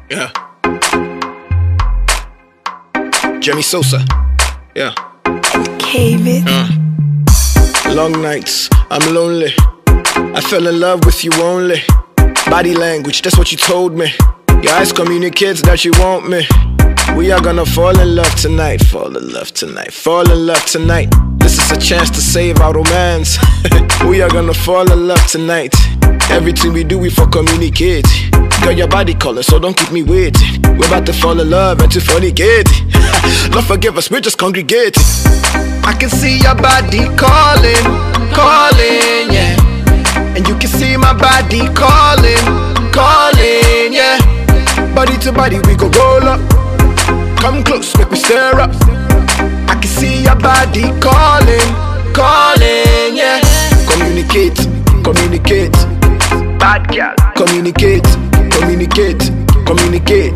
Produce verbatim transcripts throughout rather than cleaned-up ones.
Yeah. Jimmy Sosa. Yeah. Cave uh. Long nights, I'm lonely. I fell in love with you only. Body language, that's what you told me. Your eyes communicates that you want me. We are gonna fall in love tonight. Fall in love tonight. Fall in love tonight. This is a chance to save our romance. We are gonna fall in love tonight. Everything we do, we for communicate. Girl, your body calling, so don't keep me waiting. We're about to fall in love and to fornicate. Lord forgive us, we're just congregating. I can see your body calling, calling, yeah. And you can see my body calling, calling, yeah. Body to body, we go roll up. Come close, make me stir up. I can see your body calling, calling, yeah. Communicate, communicate. Bad girl. Communicate, communicate, communicate.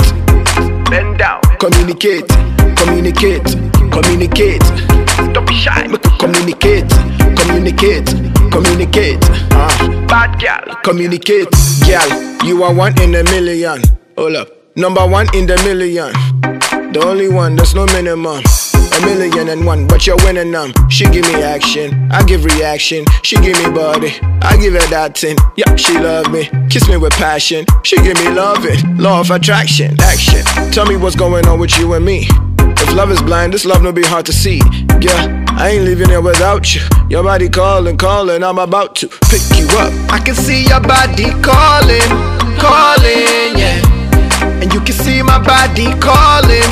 Bend down. Communicate, communicate, communicate. Don't be shy. Make me communicate, communicate, communicate. Uh. Bad girl. Communicate. Girl, you are one in a million. Hold up. Number one in the million. The only one, there's no minimum. A million and one, but you're winning them. She give me action, I give reaction. She give me body, I give her that thing. Yeah, she love me, kiss me with passion. She give me loving, law of attraction, action. Tell me what's going on with you and me. If love is blind, this love no be hard to see. Yeah, I ain't leaving here without you. Your body calling, calling, I'm about to pick you up. I can see your body calling, calling, yeah. And you can see my body calling,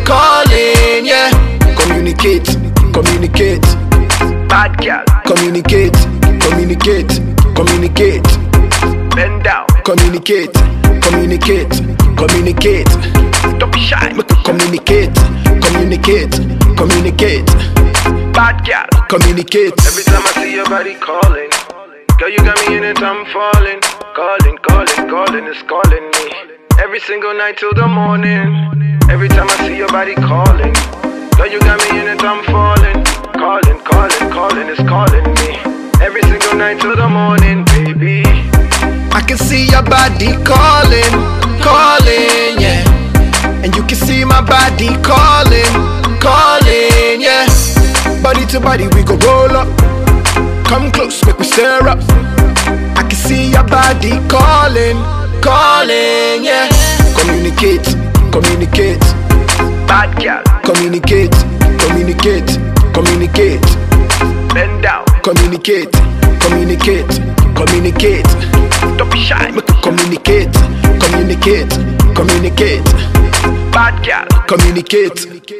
calling, yeah. Communicate, communicate. Bad girl. Communicate, communicate, communicate. Bend down. Communicate, communicate, communicate. Don't be shy. Make me communicate, communicate, communicate. Bad girl. Communicate. Every time I see your body calling, girl, you got me in it, I'm falling. Calling, calling, calling, it's calling me. Every single night till the morning. Every time I see your body calling, girl, you got me in it, I'm falling. Calling, calling, calling, it's calling me. Every single night till the morning, baby. I can see your body calling, calling, yeah. And you can see my body calling, calling, yeah. Body to body, we go roll up. Come close, make me stir up. I can see your body calling, calling, yeah. Communicate, communicate. Bad girl. Communicate, communicate, communicate. Bend down. Communicate, communicate, communicate. Don't be shy. Make me communicate, communicate, communicate. Bad girl. Communicate.